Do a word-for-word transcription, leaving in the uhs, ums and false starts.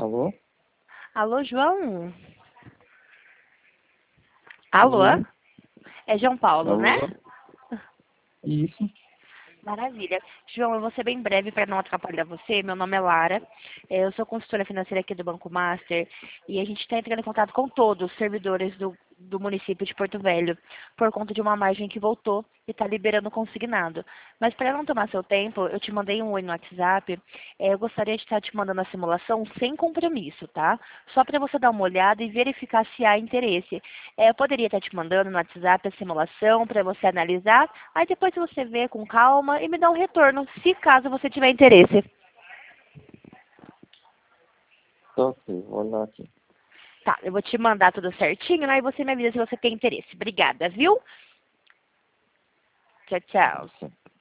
Alô? Alô, João? Alô? Alô? É João Paulo, né? Alô? Isso. Maravilha. João, eu vou ser bem breve para não atrapalhar você. Meu nome é Lara. Eh, Eu sou consultora financeira aqui do Banco Master e a gente está entrando em contato com todos os servidores do, do município de Porto Velho por conta de uma margem que voltou e está liberando consignado. Mas para não tomar seu tempo, eu te mandei um oi no WhatsApp. Eh, Eu gostaria de estar te mandando a simulação sem compromisso, tá? Só para você dar uma olhada e verificar se há interesse. Eh, Eu poderia estar te mandando no WhatsApp a simulação para você analisar. Aí depois você vê com calma e me dá um retorno, se caso você tiver interesse. Tá ok, vou olhar aqui. Tá, eu vou te mandar tudo certinho, aí você me avisa se você tem interesse. Obrigada, viu? Tchau, tchau. Sim.